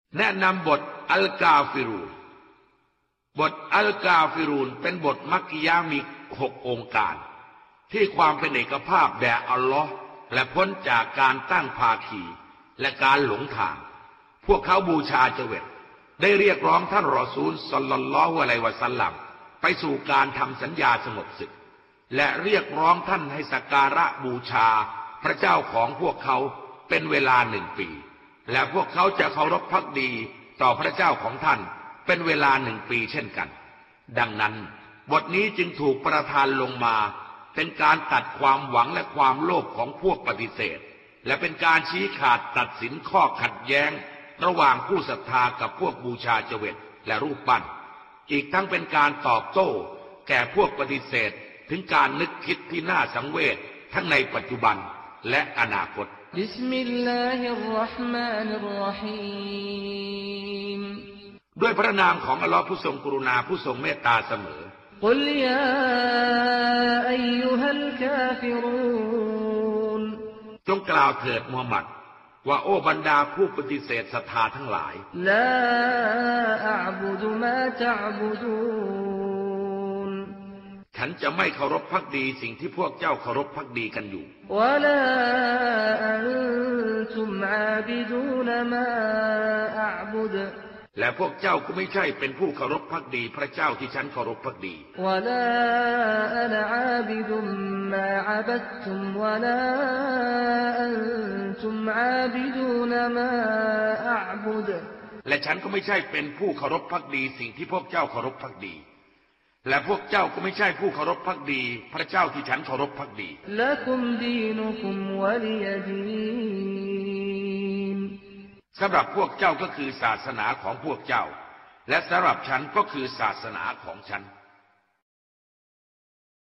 แนะนำบทอัลกาฟิรูนบทอัลกาฟิรูนเป็นบทมักกิยะห์มี6 องค์การที่ความเป็นเอกภาพแด่อัลลอฮ์และพ้นจากการตั้งภาคีและการหลงทางพวกเขาบูชาเจวิตได้เรียกร้องท่านรอซูลศ็อลลัลลอฮุอะลัยฮิวะซัลลัมไปสู่การทำสัญญาสงบศึกและเรียกร้องท่านให้สักการะบูชาพระเจ้าของพวกเขาเป็นเวลา1 ปีและพวกเขาจะเคารพภักดีต่อพระเจ้าของท่านเป็นเวลา1 ปีเช่นกันดังนั้นบทนี้จึงถูกประทานลงมาเป็นการตัดความหวังและความโลภของพวกปฏิเสธและเป็นการชี้ขาดตัดสินข้อขัดแย้งระหว่างผู้ศรัทธากับพวกบูชาเจวิตและรูปปั้นอีกทั้งเป็นการตอบโต้แก่พวกปฏิเสธถึงการนึกคิดที่น่าสังเวชทั้งในปัจจุบันและอนาคตบิสมิลลาฮิรเราะห์มานิรเราะฮีมด้วยพระนามของอัลลอฮ์ผู้ทรงกรุณาผู้ทรงเมตตาเสมอกุลยาอัยยูฮัลกาฟิรูนจงกล่าวเถิดมูฮัมหมัดว่าโอ้บรรดาผู้ปฏิเสธศรัทธาทั้งหลายลาอะบุดุมาตะอ์บุดูนฉันจะไม่เคารพภักดีสิ่งที่พวกเจ้าเคารพภักดีกันอยู่วะลาอันตุมอาบิดูนมาอะ์บุดและพวกเจ้าก็ไม่ใช่เป็นผู้เคารพภักดีพระเจ้าที่ฉันเคารพภักดีวะลาอะนะอาบิดุมมาอะบัดตุมวะลาอันตุมอาบิดูนมาอะ์บุดและฉันก็ไม่ใช่เป็นผู้เคารพภักดีสิ่งที่พวกเจ้าเคารพภักดีและพวกเจ้าก็ไม่ใช่ผู้เคารพภักดีพระเจ้าที่ฉันเคารพภักดีละกุมดีนุกุมวะลิยดีนสำหรับพวกเจ้าก็คือศาสนาของพวกเจ้าและสำหรับฉันก็คือศาสนาของฉัน